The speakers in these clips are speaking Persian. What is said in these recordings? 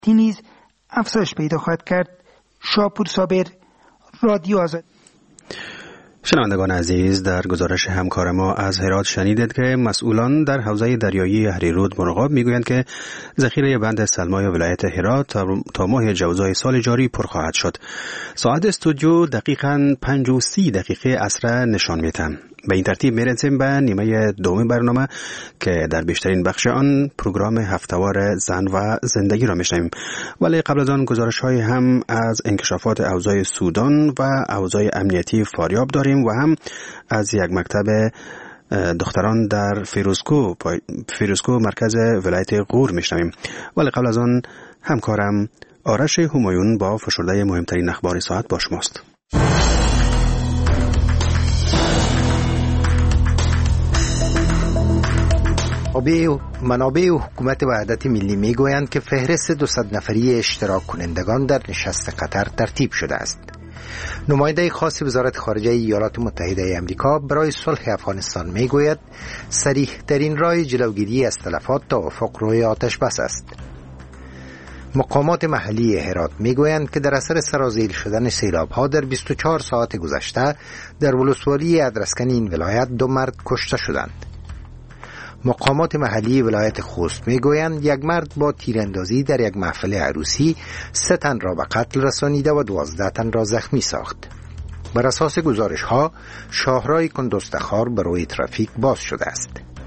نیز افزایش پیدا خواهد کرد. شاپور صابر، رادیو آزاد. شنوندگان عزیز، در گزارش همکار ما از هرات شنیدید که مسئولان در حوزه دریایی هریرود مرغاب میگویند که ذخیره بند سلمای ولایت هرات تا ماه جوزای سال جاری پر خواهد شد. ساعت استودیو دقیقاً 5:30 عصر نشان میدهد. به این ترتیب میرسیم به نیمه دوم برنامه که در بیشترین بخش آن پروگرام هفته‌وار زن و زندگی را میشنویم، ولی قبل از آن گزارش‌های هم از انکشافات اوضاع سودان و اوضاع امنیتی فاریاب داریم و هم از یک مکتب دختران در فیروزکو مرکز ولایت غور میشنویم. ولی قبل از آن همکارم آرش همایون با فشرده مهمترین اخبار ساعت با شماست. منابع حکومت وحدت ملی میگویند که فهرست 200 نفری اشتراک کنندگان در نشست قطر ترتیب شده است. نماینده خاص وزارت خارجه ایالات متحده آمریکا برای صلح افغانستان میگوید صریح ترین راه جلوگیری از تلفات توافق روی آتش بس است. مقامات محلی هرات میگویند که در اثر سرازیر شدن سیلاب‌ها در 24 ساعت گذشته در ولسوالی ادرسکن این ولایت 2 مرد کشته شدند. مقامات محلی ولایت خوست میگویند یک مرد با تیراندازی در یک محفل عروسی 3 تن را به قتل رسانیده و 12 تن را زخمی ساخت. بر اساس گزارش ها شاهراه کندوستخار برای ترافیک باز شده است.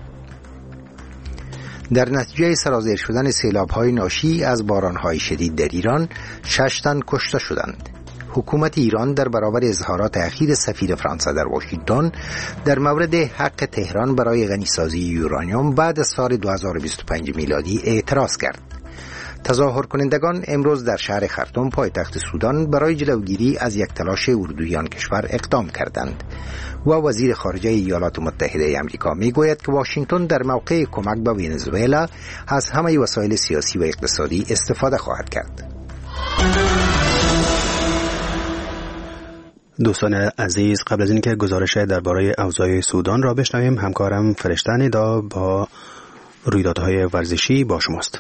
در نتیجه سرازیر شدن سیلاب های ناشی از باران های شدید در ایران 6 تن کشته شدند. حکومت ایران در برابر اظهارات اخیر سفیر فرانسه در واشنگتن در مورد حق تهران برای غنیسازی یورانیوم بعد از سال 2025 میلادی اعتراض کرد. تظاهر کنندگان امروز در شهر خرطوم پایتخت سودان برای جلوگیری از یک تلاش اردویان کشور اقدام کردند و وزیر خارجه ایالات متحده آمریکا میگوید که واشنگتن در موقع کمک به ونزوئلا از همه وسایل سیاسی و اقتصادی استفاده خواهد کرد. دوستان عزیز، قبل از اینکه گزارش درباره اوضاع سودان را بشنویم، همکارم فرشته ندا با رویدادهای ورزشی با شماست.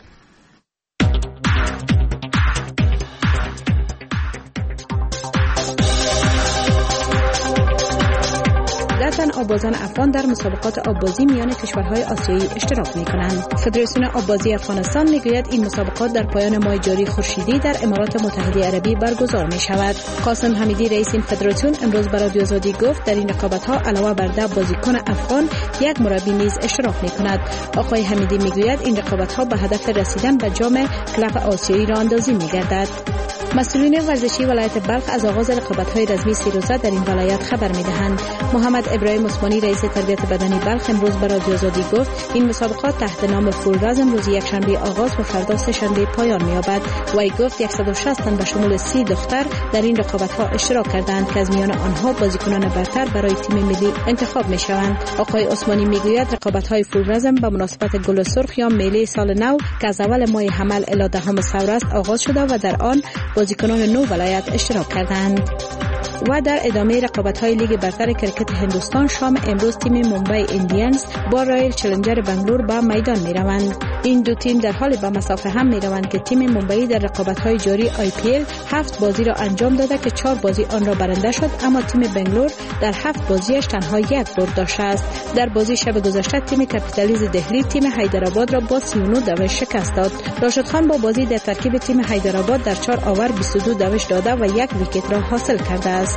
آببازان افغان در مسابقات آببازی میان کشورهای آسیایی اشتراک می‌کنند. فدراسیون آببازی افغانستان میگوید این مسابقات در پایان ماه جاری خورشیدی در امارات متحده عربی برگزار می‌شود. قاسم حمیدی رئیس این فدراسیون امروز برای رادیو آزادی گفت در این رقابت‌ها علاوه بر 10 بازیکن افغان یک مربی نیز اشتراک می‌کند. آقای حمیدی میگوید این رقابت‌ها به هدف رسیدن به جام کلاب آسیایی راه اندازی می‌گردد. مسئولین ورزشی ولایت بلخ از آغاز رقابت‌های رسمی 3 روزه در این ولایت خبر می‌دهند. محمد ابراهیم عثمانی رئیس تربیت بدنی بلخ امروز برای رادیو آزادی گفت این مسابقات تحت نام فولرازم روز یک شنبه آغاز و فردا سه شنبه پایان می‌یابد. وی گفت 160 تن به شمول 30 دختر در این رقابت‌ها اشتراک کردند که از میان آنها بازیکنان برتر برای تیم ملی انتخاب می‌شوند. آقای عثمانی می‌گوید رقابت‌های فولرازم به مناسبت گل سرخ یا میله سال نو که از اول ماه حمل الی 10 سور است آغاز شده و در آن بازیکنان 9 ولایت اشتراک کردند. و در ادامه رقابت‌های لیگ برتر کرکت هندوستان شام امروز تیم ممبئی ایندیانز با رایل چالنجر بنگلور به میدان می‌روند. این دو تیم در حال به مسافه هم می‌روند که تیم ممبئی در رقابت‌های جاری IPL 7 بازی را انجام داده که 4 بازی آن را برنده شد، اما تیم بنگلور در 7 بازیش تنها 1 برد داشته است. در بازی شب گذشته تیم کپیتالیز دهلی تیم حیدرآباد را با 39 دوش شکست داد. راشد خان با بازی در ترکیب تیم حیدرآباد در 4 اوور 22 دوش داده و 1 ویکت را حاصل کرده است.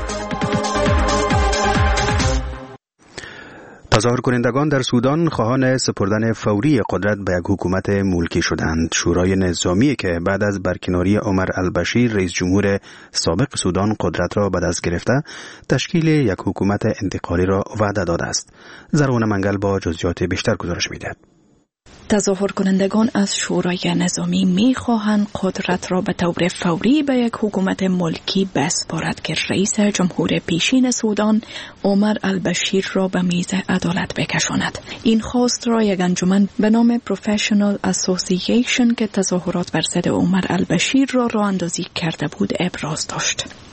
تظاهر کنندگان در سودان خواهان سپردن فوری قدرت به یک حکومت ملکی شدند. شورای نظامی که بعد از برکناری عمر البشیر رئیس جمهور سابق سودان قدرت را به دست گرفته، تشکیل یک حکومت انتقالی را وعده داده است. زرغون منگل با جزئیات بیشتر گزارش می‌دهد. تظاهر کنندگان از شورای نظامی می‌خواهند قدرت را به طور فوری به یک حکومت ملکی بسپارد که رئیس جمهور پیشین سودان عمر البشیر را به میز عدالت بکشاند. این خواست را یک انجمن به نام پروفشنال اسوسییشن که تظاهرات بر ضد عمر البشیر را راه اندازی کرده بود ابراز داشت.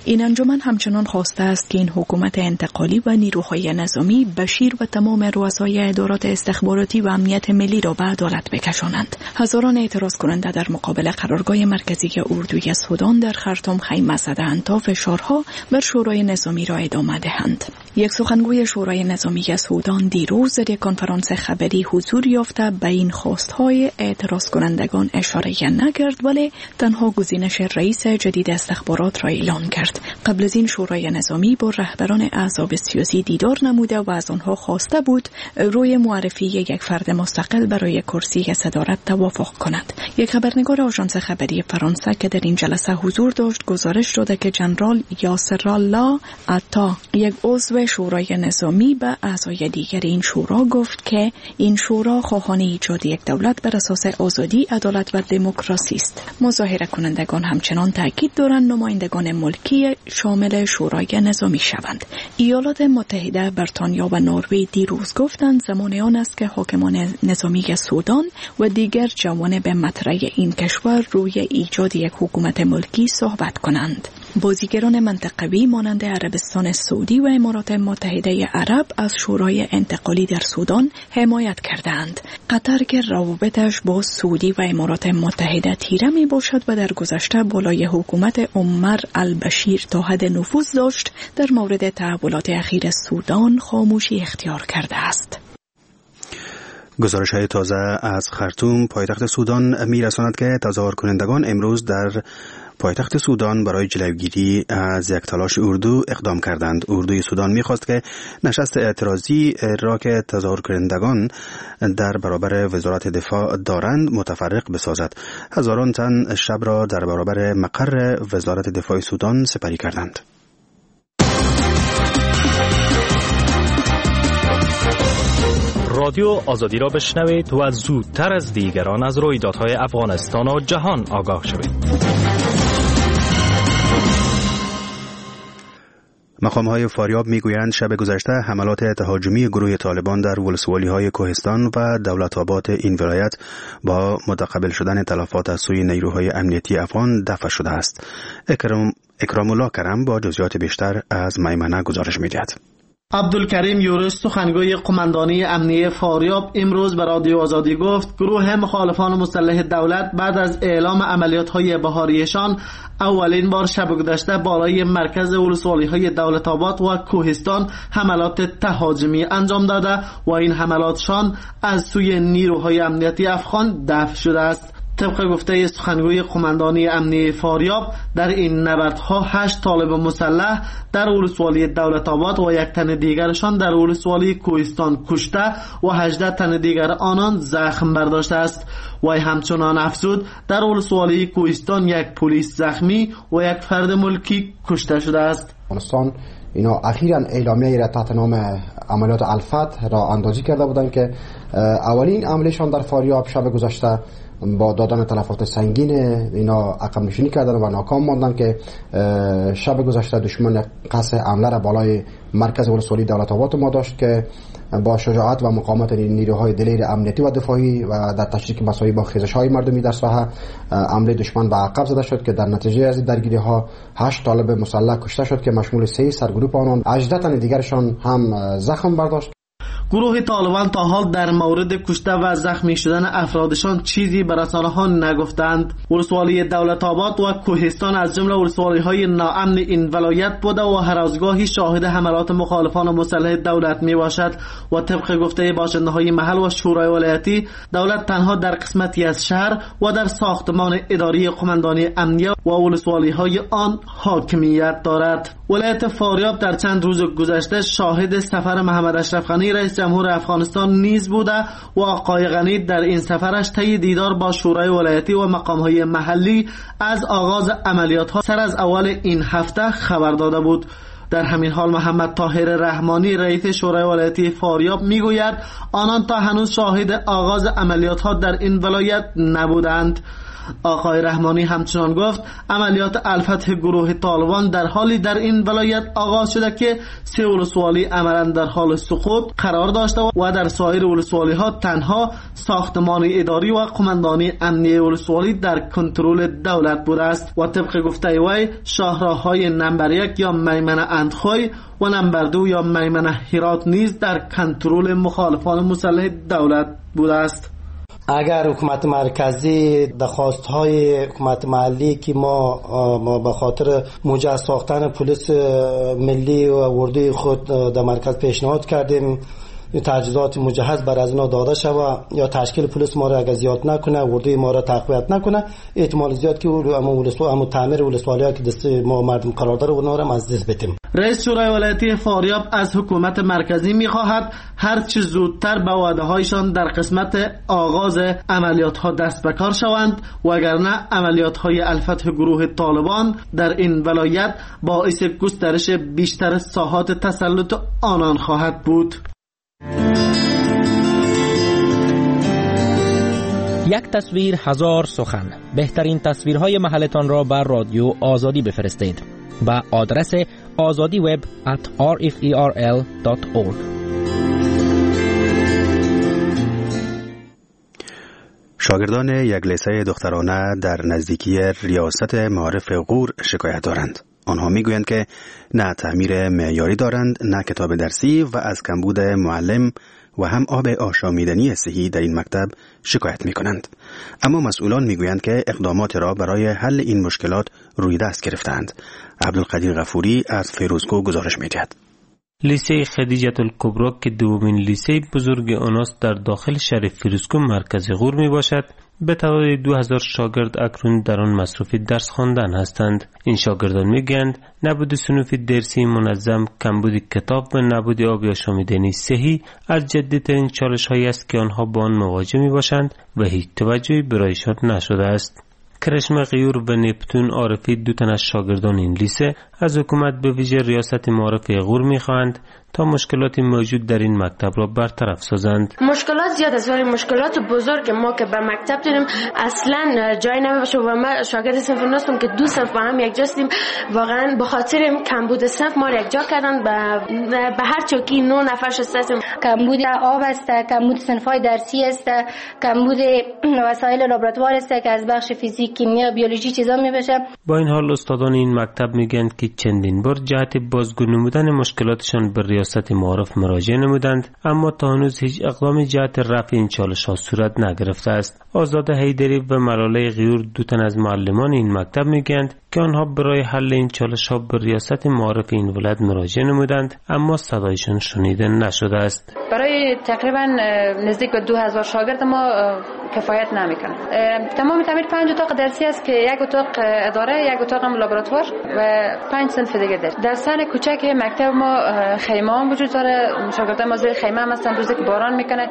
این انجمن همچنان خواسته است که این حکومت انتقالی و نیروهای نظامی بشیر و تمام رؤسای ادارات استخباراتی و امنیت ملی را به عدالت بکشانند. هزاران اعتراض کننده در مقابل قرارگاه مرکزی اردوی سودان در خرطوم خیمه زدند تا فشارها بر شورای نظامی را ادامه دهند. یک سخنگوی شورای نظامی سودان دیروز در یک کنفرانس خبری حضور یافته به این خواستهای اعتراض کنندگان اشاره نکرد، ولی تنها گزینش رئیس جدید استخبارات را اعلان کرد. قبل از این شورای نظامی با رهبران احزاب سیاسی دیدار نموده و از آنها خواسته بود روی معرفی یک فرد مستقل برای کرسی صدارت توافق کند. یک خبرنگار آژانس خبری فرانسه که در این جلسه حضور داشت گزارش داده که جنرال یاسر الله عطا، یک عضو شورای نظامی، به اعضای دیگر این شورا گفت که این شورا خواهان ایجاد یک دولت بر اساس آزادی، عدالت و دموکراسی است. مظاهره کنندگان همچنان تاکید دارند نمایندگان ملکی شامل شورای نظامی شوند. ایالات متحده، بریتانیا و نروژ دیروز گفتند زمان آن است که حاکمان نظامی سودان و دیگر جوانب مطرح این کشور روی ایجاد یک حکومت ملکی صحبت کنند. بازیگران منطقوی مانند عربستان سعودی و امارات متحده عرب از شورای انتقالی در سودان حمایت کردند. قطر که روابطش با سعودی و امارات متحده تیره می باشد و در گذشته بالای حکومت عمر البشیر تا حد نفوذ داشت، در مورد تحولات اخیر سودان خاموشی اختیار کرده است. گزارش‌های تازه از خرطوم پایتخت سودان می‌رساند که تظاهر کنندگان امروز در پایتخت سودان برای جلوگیری از یک تلاش اردو اقدام کردند. اردوی سودان می‌خواست که نشست اعتراضی را که تظاهر کنندگان در برابر وزارت دفاع دارند متفرق بسازد. هزاران تن شب را در برابر مقر وزارت دفاع سودان سپری کردند. رادیو آزادی را بشنوید و زودتر از دیگران از رویدادهای افغانستان و جهان آگاه شوید. مقام‌های فاریاب میگویند شب گذشته حملات تهاجمی گروه طالبان در ولسوالی‌های کوهستان و دولت آباد این ولایت با متقابل شدن تلفات از سوی نیروهای امنیتی افغان دفع شده است. اکرام الله کرم با جزئیات بیشتر از میمنه گزارش می‌دهد. عبدالکریم یورش سخنگوی قماندانی امنیه فاریاب امروز به رادیو آزادی گفت گروه مخالفان مسلح دولت بعد از اعلام عملیات‌های بهاریشان اولین بار شب گذشته بالای مرکز ولسوالی‌های دولت آباد و کوهستان حملات تهاجمی انجام داده و این حملاتشان از سوی نیروهای امنیتی افغان دفع شده است. طبق گفته سخنگوی قماندانی امنیه فاریاب در این نبردها 8 طالب مسلح در ولسوالی دولت آباد و یک تن دیگرشان در ولسوالی کوهستان کشته و 18 تن دیگر آنان زخم برداشته است. وی همچنان افزود در ولسوالی کوهستان یک پلیس زخمی و یک فرد ملکی کشته شده است. افغانستان اینا اخیراً اعلامیه را تحت نام عملیات الفتح را اندازی کرده بودند که اولین عملیشان در فاریاب شب گذشته با دادن تلفات سنگین اینا عقب نشینی کردن و ناکام ماندن که شب گذشته دشمن قصد حمله را بالای مرکز ولسوالی دولت آباد ما داشت که با شجاعت و مقاومت نیروهای دلیر امنیتی و دفاعی و در تشریک مساعی با خیزش‌های مردمی در ساحه حمله دشمن به عقب زده شد که در نتیجه از درگیری‌ها 8 طالب مسلح کشته شد که مشمول 3 سرگروه آنان 18 تن دیگرشان هم زخم برداشت. گروه طالبان تا حال در مورد کشته و زخمی شدن افرادشان چیزی به رسانه‌ها نگفتند. ولسوالی دولت آباد و کوهستان از جمله ولسوالی‌های ناامن این ولایت بوده و هر از گاهی شاهد حملات مخالفان مسلح دولت میباشد و طبق گفته باشنده‌های محل و شورای ولایتی دولت تنها در قسمتی از شهر و در ساختمان اداری قماندانی امنیه و ولسوالی‌های آن حاکمیت دارد. ولایت فاریاب در چند روز گذشته شاهد سفر محمد اشرف غنی رئیس جمهور افغانستان نیز بوده و آقای غنی در این سفرش طی دیدار با شورای ولایتی و مقام‌های محلی از آغاز عملیات‌ها سر از اول این هفته خبر داده بود. در همین حال محمد طاهر رحمانی رئیس شورای ولایتی فاریاب میگوید آنان تا هنوز شاهد آغاز عملیات ها در این ولایت نبودند. آقای رحمانی همچنان گفت عملیات الفتح گروه طالبان در حالی در این ولایت آغاز شده که 3 ولسوالی عملا در حال سقوط قرار داشته و در سایر ولسوالی ها تنها ساختمان اداری و قماندانی امنیه ولسوالی در کنترل دولت بوده است و طبق گفته وی شاهراهای نمبر 1 یا میمنه اندخوی و نمبر 2 یا میمنه هرات نیز در کنترل مخالفان مسلح دولت بوده است. اگر حکومت مرکزی درخواست‌های حکومت محلی که ما به خاطر مجهز ساختن پلیس ملی و اردوی خود در مرکز پیشنهاد کردیم تجهیزات مجهز بر از اینا داده شود یا تشکیل پلیس ما را اگر زیاد نکنه اردوی ما را تقویت نکنه احتمال زیاد که همون تعمیر ولسوالی‌ها که دست ما مردم قرار داره اونا را از دست بدیم. رئیس شورای ولایتی فاریاب از حکومت مرکزی می‌خواهد هر چه زودتر به وعده‌هایشان در قسمت آغاز عملیات‌ها دست به کار شوند وگرنه عملیات‌های الفتح گروه طالبان در این ولایت باعث گسترش بیشتر ساحات تسلط آنان خواهد بود. یک تصویر هزار سخن. بهترین تصویرهای محلتان را بر رادیو آزادی بفرستید با آدرس azadiweb@rferl.org. شاگردان یک لیسه دخترانه در نزدیکی ریاست معارف غور شکایت دارند. آنها میگویند که نه تعمیر معیاری دارند، نه کتاب درسی و از کمبود معلم و هم آب آشامیدنی صحی در این مکتب شکایت میکنند. اما مسئولان میگویند که اقدامات را برای حل این مشکلات روی دست گرفتند. عبدالقدیر غفوری از فیروزکو گزارش میدهد. لیسه خدیجه الکبری که دومین لیسه بزرگ آنست در داخل شهر فیروزکو مرکز غور می باشد، به تعداد 2000 شاگرد اکنون در آن مصروف درس خواندن هستند. این شاگردان میگویند نبود صنوف درسی منظم، کمبود کتاب و نبود آب آشامیدنی صحی از جدی‌ترین چالش‌هایی است که آنها با آن مواجه میباشند و هیچ توجهی برایشان نشده است. کرشمه غیور و نپتون عارفی 2 تن از شاگردان این لیسه از حکومت به ویژه ریاست معارف غور میخواهند تا مشکلات موجود در این مکتب را برطرف سازند. مشکلات زیاد است ولی مشکلات بزرگ ما که به مکتب داریم اصلا جای نمیشه و ما شاگرد صنف نستم که 2 صنف با هم یک جاستیم. واقعا به خاطر کمبود صنف ما یک جا کردن به هر چوکی 9 نفر شستیم. کمبود آب است، کمبود صنف‌های درسی است، کمبود وسایل لابراتوار است که از بخش فیزیک، کیمیا، بیولوژی چیزا میبشه. با این حال استادان این مکتب میگن که چندین بار جهت بازگو نمودن مشکلاتشان به ریاست معارف مراجعه نمودند اما تا هنوز هیچ اقدامی جهت رفع این چالش‌ها صورت نگرفته است. آزاد حیدری و ملاله غیور 2 تن از معلمان این مکتب میگویند که آنها برای حل این چالش‌ها به ریاست معارف این ولایت مراجعه نمودند اما صدایشان شنیده نشده است. برای تقریبا نزدیک به 2000 شاگرد ما کفایت نمیکنه. تمام تعمیر 5 اتاق درسی است که 1 اتاق اداره، 1 اتاق هم لابراتوار و 5 صنف دیگه داره. در سر کوچک مکتب ما خیمه هم وجود داره. شاگردان ما زیر خیمه هم هستن. روزی که باران میکنه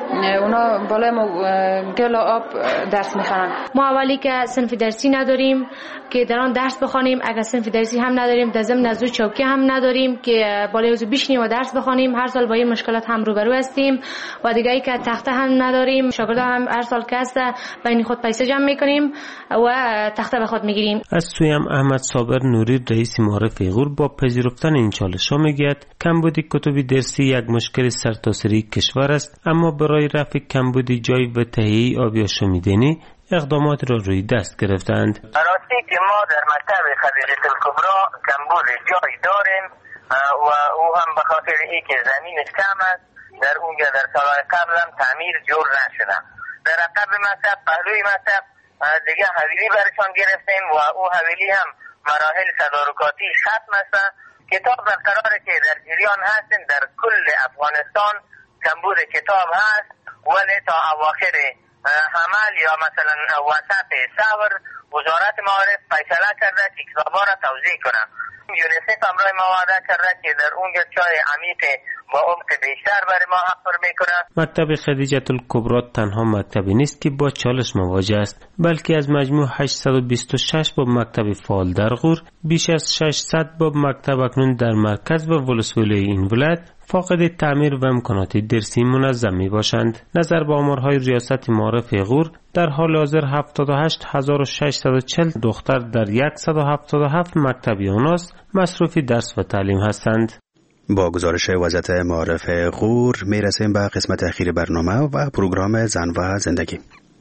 اونا بالای گل و آب درس میخوانن. ما اولی که صنف درسی نداریم که در آن درس بخوانیم، اگر صنف درسی هم نداریم در ضمن نزدیک چوکی هم نداریم که بالای وضو بشینیم و درس بخوانیم. هر سال با این مشکلات هم روبرو هستیم و دیگه ای که تخته هم نداریم. شاگردان هم هر سال که است بین خود پیسه جمع میکنیم و تخته به خود میگیریم. از سوی هم احمد صابر نوری رئیس معارف غور با پذیرفتن این چالش‌ها میگوید کمبود کتب درسی یک مشکل سرتاسری کشور است اما برای رفع کمبود جای و تهیه آب آشامیدنی اقدامات را روی دست گرفتند. راستی که ما در مکتب خدیجه الکبری کمبود جای داریم و او هم به خاطر اینکه زمینش کم است در اونجا در سالهای قبل هم تعمیر جور نشده. در عقب مکتب پهلوی مکتب دیگه حویلی برشان گرفتیم و او حویلی هم مراحل تدارکاتی ختم است. کتاب برقراره که در جریان هستیم در کل افغانستان کمبود کتاب هست ولی تا اواخر عمل یا مثلا وسط ثور وزارت معارف فیصله کرده که کتابا را توزیع کنه. یونیسف امرای ما وعده کرده که در اونجا چای عمیق با عمق بیشتر برای ما حفر میکنه. مکتب خدیجه الکبری تنها مکتبی نیست که با چالش مواجه است، بلکه از مجموع 826 باب مکتب فعال در غور، بیش از 600 باب مکتب اکنون در مرکز و ولسوالی این ولایت فاقد تعمیر و امکانات درسی منظم می باشند. نظر به آمارهای ریاست معارف غور، در حال حاضر 78640 دختر در 177 مکتب یوناس مصروف درس و تعلیم هستند. با گزارش وزارت معارف غور می رسیم به قسمت اخیر برنامه و پروگرام زن و زندگی.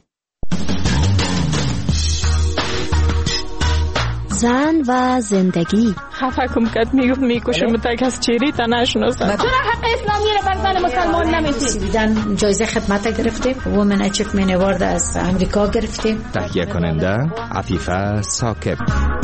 زن و زندگی. خفه کم کد میکشم تک از چیری تا نشناسم. چرا حق اسلامی رو بر زن مسلمان نمیدید؟ دیدن جایزه خدمت گرفتیم، وومن اچیومنت اوارد از امریکا گرفتیم. تهیه کننده عفیفه ثاقب.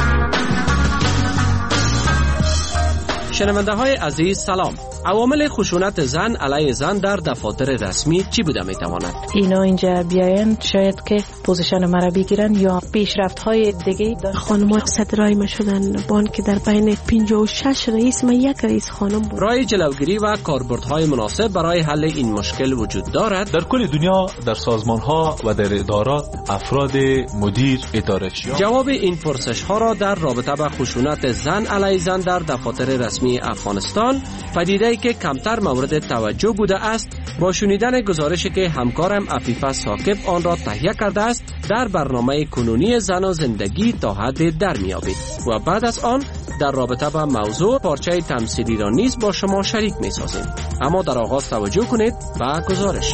شنونده های عزیز سلام. عوامل خشونت زن علیه زن در دفاتر رسمی چی بوده می تواند؟ اینا اینجا بیاین شاید که پوزیشن مرا بگیرن یا پیشرفت های دیگه. خانم‌ها صدرای ما شدن بان که در بین 56 رئیس ما یک رئیس خانم بود. راه جلوگیری و کاربردهای مناسب برای حل این مشکل وجود دارد؟ در کل دنیا در سازمان‌ها و در ادارات افراد مدیر اداره‌شیان. جواب این پرسش ها را در رابطه با خشونت زن علیه زن در دفاتر رسمی افغانستان، پدیده‌ای که کمتر مورد توجه بوده است، با شنیدن گزارشی که همکارم عفیفه ثاقب آن را تهیه کرده است در برنامه کنونی زن و زندگی تا حد در میابید و بعد از آن در رابطه با موضوع پارچه تمثیلی را نیز با شما شریک می سازیم. اما در آغاز توجه کنید به گزارش.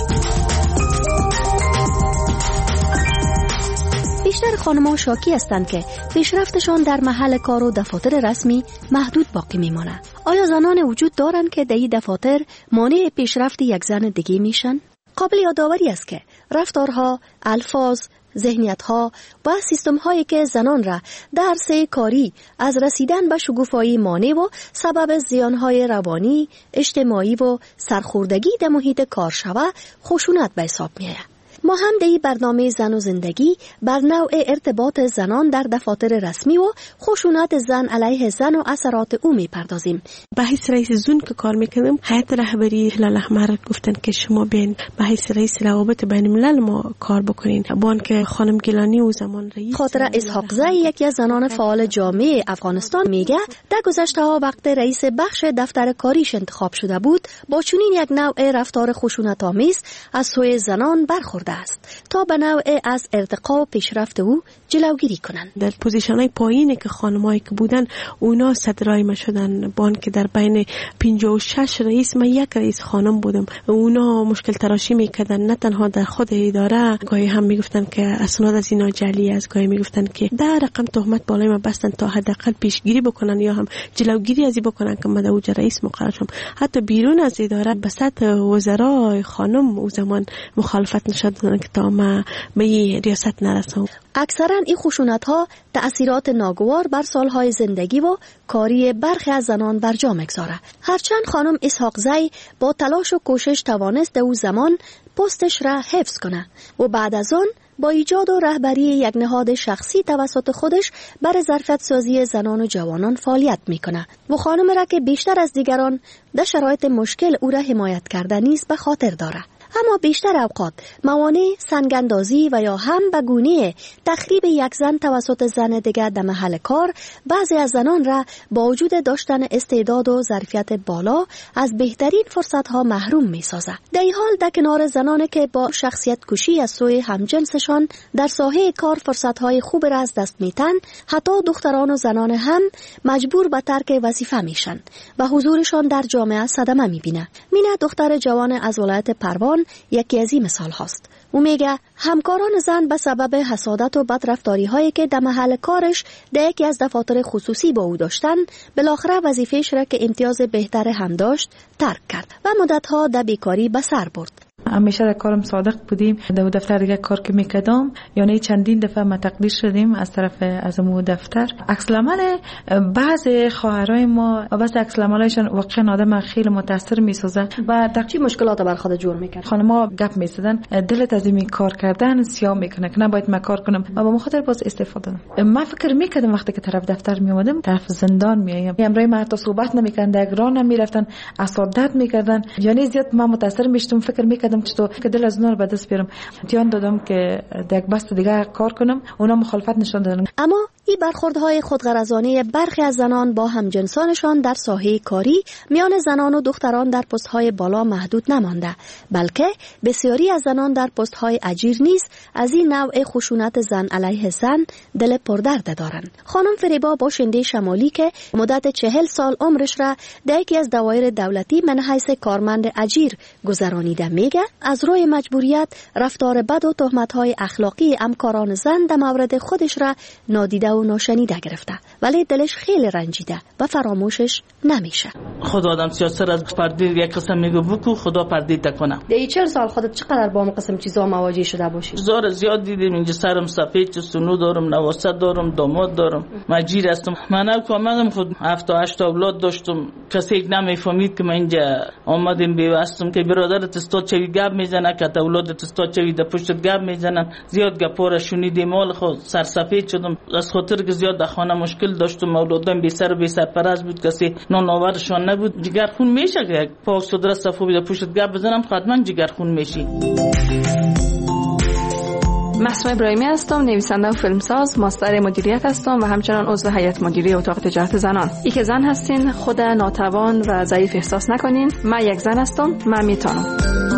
بیشتر خانم‌ها شاکی هستند که پیشرفتشان در محل کار و دفاتر رسمی محدود باقی میماند. آیا زنان وجود دارند که در این دفاتر مانع پیشرفت یک زن دیگه میشن؟ قابل یادآوری است که رفتارها، الفاظ، ذهنیت‌ها و سیستم‌هایی که زنان را در عرصه کاری از رسیدن به شکوفایی مانع و سبب زیان‌های روانی، اجتماعی و سرخوردگی در محیط کار شود، خشونت به حساب می‌آید. ما هم در برنامه زن و زندگی بر نوع ارتباط زنان در دفاتر رسمی و خشونت زن علیه زن و اثرات او میپردازیم. به حیث رئیس زون که کار میکنم، هیئت رهبری هلال احمر گفتن که شما بین به حیث رئیس روابط بین الملل ما کار بکنین. بان که خانم گیلانی او زمان رئیس خاطره اسحاقزی، یکی از زنان فعال جامعه افغانستان، میگه در گذشته ها وقت رئیس بخش دفتر کاریش انتخاب شده بود، با چنین یک نوع رفتار خشونت آمیز از سوی زنان برخورده است تا به نوع از ارتقا و پیشرفت او جلوگیری کنند. در پوزیشن‌های پایینی که خانمایی که بودن اونا صدرای ما شدن، بان که در بین 56 رئیس من یک رئیس خانم بودم. اونا مشکل تراشی میکردن، نه تنها در خود اداره، گاهی هم میگفتن که اسناد از اینا جعلی است، گاهی میگفتن که در رقم تهمت بالای ما بستن تا حداقل پیشگیری بکنن یا هم جلوگیری از این بکنن که من اوج رئیس مقرر شم. حتی بیرون از اداره به سطح وزرای خانم او زمان مخالفت نشد که تا ما به ریاست نرسم. اکثرا این خشونت‌ها تأثیرات ناگوار بر سالهای زندگی و کاری برخی از زنان بر جا می‌گذاره. هرچند خانم اسحاقزی با تلاش و کوشش توانست او زمان پستش را حفظ کنه و بعد از آن با ایجاد و رهبری یک نهاد شخصی توسط خودش برای ظرفیت سازی زنان و جوانان فعالیت میکنه و خانم را که بیشتر از دیگران در شرایط مشکل او را حمایت کرده نیز به خاطر داره. اما بیشتر اوقات موانع سنگ‌اندازی و یا هم به گونه تخریب یک زن توسط زن دیگر در محل کار بعضی از زنان را با وجود داشتن استعداد و ظرفیت بالا از بهترین فرصت‌ها محروم می‌سازد. در این حال در کنار زنانی که با شخصیت کشی از سوی همجنسشان در ساحه کار فرصت‌های خوب را از دست می‌دهند، حتی دختران و زنان هم مجبور به ترک وظیفه میشن و حضورشان در جامعه صدمه می‌بینه. مینه دختر جوان از ولایت پروان یکی از این مثال هاست. او میگه همکاران زن به سبب حسادت و بدرفتاری هایی که در محل کارش در یکی از دفاتر خصوصی با او داشتن، بالاخره وظیفه‌اش را که امتیاز بهتر هم داشت ترک کرد و مدتها در بیکاری به سر برد. همیشه در کارم صادق بودیم. در دفتر دیگه کار که میکردم یعنی چندین دفعه ما تقدیر شدیم از طرف از مو دفتر. عکس العمل بعض خواهرای ما و بس عکس العملایشون واقعا آدم خیلی متاثر میسازه. و در چی مشکلات بر خود جور میکنه؟ خانم‌ها گپ میزدن دلت از این کار کردن سیاه میکنه که نباید من کار کنم و با مخاطر باز استفاده کنم. من فکر میکردم وقتی که طرف دفتر میومدم طرف زندان میایم. امروز ما حتی صحبت نمیکردن، در راه نمیرفتن، اسادت میکردن. یعنی زیاد من متاثر میشدم، فکر میکردم چطور که دل از نور به دست بیارم. امتحان دادم که در بست دیگه کار کنم، اونا مخالفت نشون دادن. اما این برخوردهای خودغرضانه برخی از زنان با همجنسانشان در ساحه کاری میان زنان و دختران در پست‌های بالا محدود نمانده، بلکه بسیاری از زنان در پست‌های اجیر نیز از این نوع خشونت زن علیه زن دل پردرد دارند. خانم فریبا باشنده شمالی که مدت 40 سال عمرش را در یکی از دوایر دولتی من حیث کارمند اجیر گذرانیده میگه از روی مجبوریت رفتار بد و تهمت‌های اخلاقی همکاران زن در مورد خودش را نادیده و ناشنیده گرفته، ولی دلش خیلی رنجیده و فراموشش نمیشه. خدا آدم سیاست از پرده یک قسم میگه بکو خدا پرده تکنه. در 40 سال خودت چقدر با اون قسم چیزا مواجه شده باشی؟ زیاد دیدیم. اینجا سرم سفید، سنو دارم، نواسط دارم، داماد دارم، مجیر هستم. من کاملا خود 7-8 اولاد داشتم. کسی نمیفهمید که من اینجا آمدیم بیوستم که برادرت استاد چوی گپ میزنه که اولادت استاد چوی د پشت گپ میزنن. زیاد گپا شنیدیم، مال خود سرسفید شدم از خاطر که زیاد در خانه مشکل داشتم. اولادم بی سر و بی سرپرست بود، کسی نان آورشان نبود. جگرخون میشه که پاک صدر صفو د پشت گپ بزنم حتما جگرخون میشی. مسموع ابراهیمی هستم، نویسنده و فیلمساز، ماستر مدیریت هستم و همچنان عضو هیئت مدیره اتاق تجارت زنان. ای که زن هستین خود ناتوان و ضعیف احساس نکنین. من یک زن هستم، من میتونم.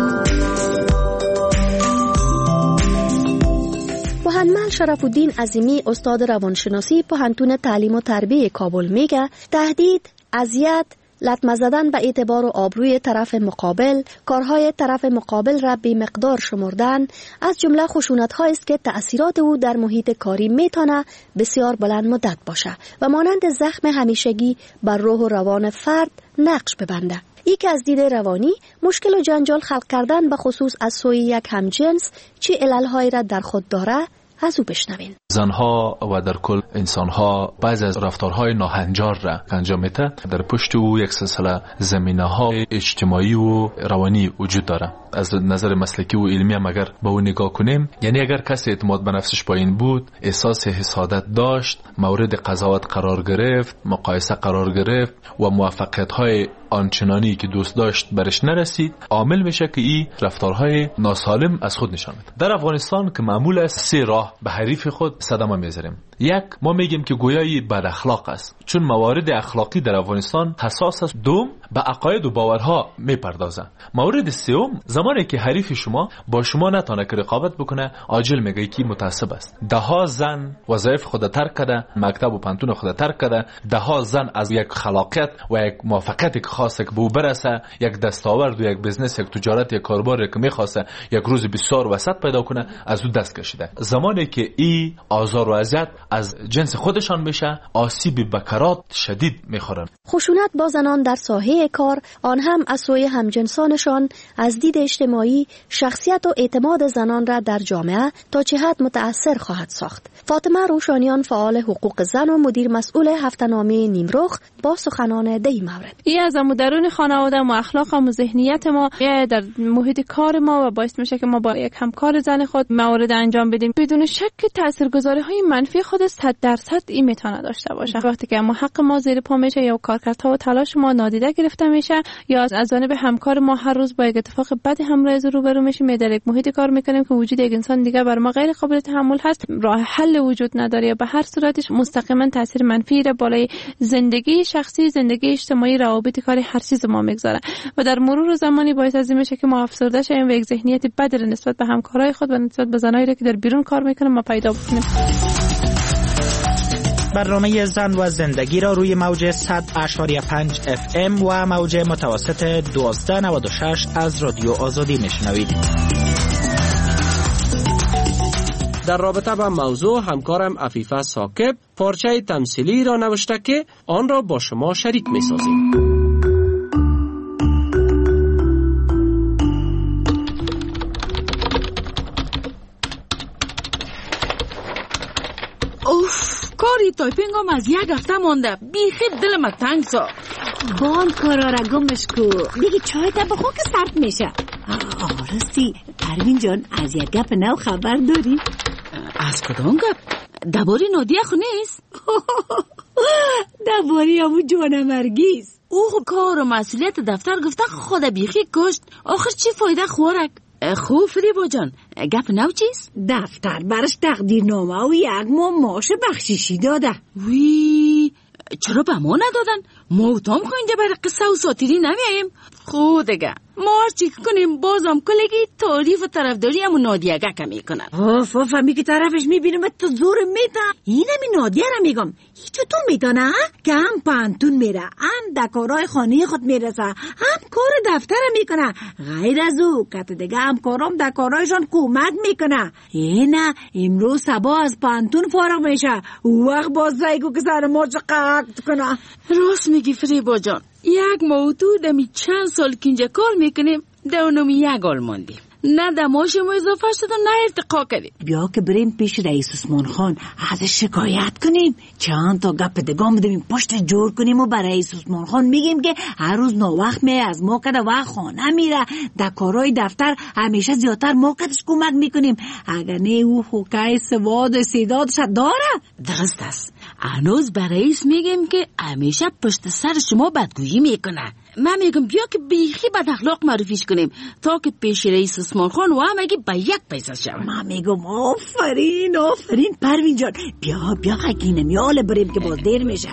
محمد شرف الدین عظیمی استاد روانشناسی پوهنتون تعلیم و تربیت کابل میگه تهدید، اذیت، لطمه زدن به اعتبار و آبروی طرف مقابل، کارهای طرف مقابل را بی مقدار شمردن از جمله خشونت‌هایی است که تأثیرات او در محیط کاری میتونه بسیار بلند مدت باشه و مانند زخم همیشگی بر روح و روان فرد نقش ببنده. ای که از دید روانی مشکل و جنجال خلق کردن به خصوص از سوی یک همجنس چه علل‌هایی را در خود داره از او بشنوین. زنها و در کل انسانها بعضی از رفتارهای ناهنجار را انجام میده. در پشت او یک سلسله زمینه‌های اجتماعی و روانی وجود داره. از نظر مسلکی و علمی هم اگر به اون نگاه کنیم، یعنی اگر کسی اعتماد به نفسش پایین بود، احساس حسادت داشت، مورد قضاوت قرار گرفت، مقایسه قرار گرفت و موفقیت‌های آنچنانی که دوست داشت برش نرسید، عامل میشه که این رفتارهای ناسالم از خود نشان میده. در افغانستان که معمول است 3 راه به حریف خود صدمه میذاریم. یک، ما میگیم که گویایی بد اخلاق است، چون موارد اخلاقی در افغانستان حساس است. دوم، به عقاید و باورها میپردازه. مورد سوم، زمانی که حریف شما با شما نتونه که رقابت بکنه، عاجل میگه که متعصب است. دهها زن وظایف خود ترک کرده، مکتب و پانتون خود ترک کرده، دهها زن از یک خلاقیت و یک موفقیت خاصه که به او برسه، یک دستاورد و یک بزنس، یک تجارت، یک کاروبار که میخواسته یک روز بسیار وسط پیدا کنه، از او دست کشیده. زمانی که این آزار و اذیت از جنس خودشان بشه، آسیب بکرات شدید میخورن. خشونت با زنان در ساحه کار، آن هم از سوی همجنسانشان، از دید اجتماعی شخصیت و اعتماد زنان را در جامعه تا چه حد متأثر خواهد ساخت. فاطمه روشانیان، فعال حقوق زن و مدیر مسئول هفته‌نامه نیمرخ، با سخنان در این مورد: این از درون خانواده و اخلاق و ذهنیت ما در محیط کار ما و باعث میشه که ما با یک همکار زن خود موارد انجام بدیم. بدون شک تاثیرگذاری‌های منفی خود 100% این میتونه داشته باشه. وقتی که ما حق ما زیر پا میشه یا کارکردها و تلاش ما نادیده گرفته میشه، یا از جانب همکار ما هر روز با یک اتفاق بد همراه روبرو میشیم، در یک محیط کار میکنیم که وجود یک انسان دیگه بر ما غیر قابل تحمل هست، راه حل وجود نداره، یا به هر صورتش مستقیما تاثیر منفی را بالای زندگی شخصی، زندگی اجتماعی، روابط کاری، هر چیز ما میگذاره و در مرور زمانی باعث از این میشه که ما افسرده شیم و یک ذهنیت بد نسبت به همکارای خود و نسبت به زنایی که در بیرون کار میکنن ما پیدا بکنیم. برنامه زن و زندگی را روی موج 100.5 FM و موج متوسط 1296 از رادیو آزادی میشنوید. در رابطه با موضوع همکارم عفیفه ساکب پارچه تمثیلی را نوشته که آن را با شما شریک می‌سازیم. کاری تایپینگ هم از یک هفته مانده. بیخی دل ما تنگ ساخت. بان کارا را گمش کو. دیگه چای تا بخور که سرد میشه. راستی پروین جان از یک گپ نو خبر داری؟ از کدام گپ؟ دباری نادیه خو نیست؟ دباری همون جوانمرگیست. او کار و مسئولیت دفتر گفته خود بیخی کشت. آخر چی فایده خورک؟ خوب فریبا جان، گپ نو چیست؟ دفتر برش تقدیرنامه و یک ماه معاش بخشیشی داده. وی چرا به ما ندادن؟ ما و تام خو اینجا برای قصه و ساتیری نمیاییم. خود دیگه ما چی کنیم بازم کلگی تعریف و طرفداری همون نادیه گکه میکنن. فهمی که طرفش میبینم تو زور میتا. اینمی نادیه را میگم چطور میتونه که هم پانتون میره، هم دکارای خانه خود میرسه، هم کار دفتر میکنه. غیر از او کت دیگه هم کارام دکارایشان کمک میکنه. نه امروز سبا از پانتون فارغ میشه، وقت باز رایگو که سر ما چقدر کنه. راست میگی فریبا جان. یک موضوع دمی چند سال که اینجا کار میکنیم دونمی یک آل ماندیم. نه دماش ما اضافه شد و نه ارتقا کردیم. بیا که بریم پیش رئیس عثمان خان ازش شکایت کنیم. چند تا گپ دگام بدیم پشت جور کنیم و برای رئیس عثمان خان میگیم که هر روز ناوقت می از ما کده و خانه میره، در کارهای دفتر همیشه زیادتر ما کدش کمک میکنیم. اگر نه او حکای سواد و استعدادش داره. درست است. هنوز برای رئیس میگیم که همیشه پشت سر شما بدگویی میکنه. من میگم بیا که بیخی بد اخلاق معرفیش کنیم تا که پیش رئیس عثمان خان و هم اگه به یک پیسه شود. من میگم آفرین پروین جان. بیا خکینم یاله بریم که باز دیر میشه.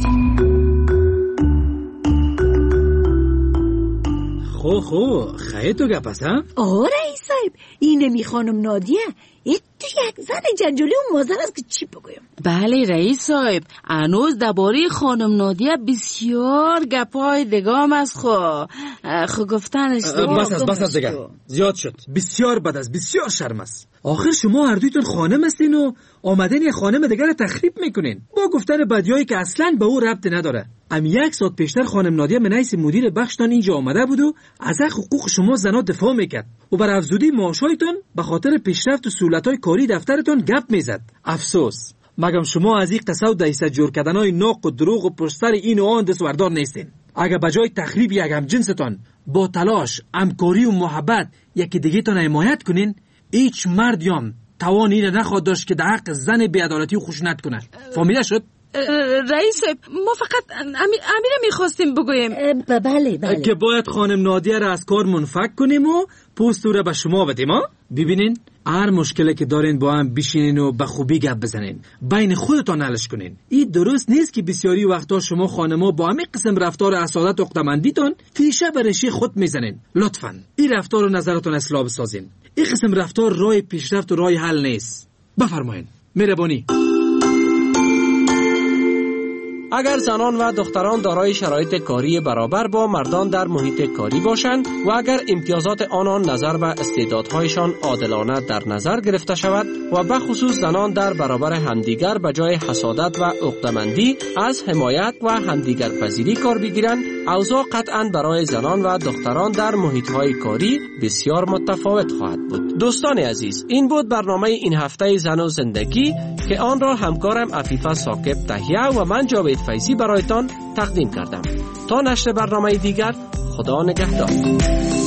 خو خیلی تو گپ است ها؟ رئیس صاحب اینمی خانم نادیه تو یک زن جنجالی و مازن است که چی بگویم. بله رئیس صاحب، هنوز درباره خانم نادیه بسیار گپای دگام است. خو گفتنش بس از دیگه زیاد شد. بسیار بد است، بسیار شرم است. آخر شما هر دویتون خانم هستین و آمدن یه خانم دیگر رو تخریب میکنین با گفتن بدیایی که اصلاً به او ربط نداره. یک ساعت پیشتر خانم نادیه منیس مدیر بخشتان اینجا آمده بود و از حقوق شما زنا دفاع میکرد و بر افزودی معاشایتون به خاطر پیشرفت و سهولت‌های کاری دفترتون گپ میزد. افسوس مگم شما از این قصه و دایسه جور کردنای ناق و دروغ و پشت سر این و آن دستوردار نیستین. اگه بجای تخریب یک هم جنستان با تلاش، همکاری و محبت یکی دیگه تان حمایت کنین، هیچ مردیم توان این نخواد داشت که در حق زن بی‌عدالتی و خشونت کنه. فهمیده شد؟ رئیس ما فقط امیره میخواستیم بگویم. بله که باید خانم نادیه را از کار منفک کنیم و پوست او را به شما بدیم. ببینین هر مشکلی که دارین با هم بشینین و به خوبی گپ بزنین، بین خودتان حلش کنین. این درست نیست که بسیاری وقتا شما خانما با همین قسم رفتار اسادت عقدمندیتون تیشه به ریشه خود میزنین. لطفاً این رفتار رو نظرتون اصلاح بسازین. این قسم رفتار راه پیشرفت و راه حل نیست. بفرمایین. مهربانی. اگر زنان و دختران دارای شرایط کاری برابر با مردان در محیط کاری باشند و اگر امتیازات آنان نظر به استعدادهایشان عادلانه در نظر گرفته شود و به خصوص زنان در برابر همدیگر به جای حسادت و عقده‌مندی از حمایت و همدیگر پذیری کار بگیرند، اوضاع قطعاً برای زنان و دختران در محیط‌های کاری بسیار متفاوت خواهد بود. دوستان عزیز، این بود برنامه این هفته زن و زندگی که آن را همکارم عفیفه ثاقب تهیه و من جاوید فیضی برایتان تقدیم کردم. تا نشر برنامه دیگر، خدا نگهدار.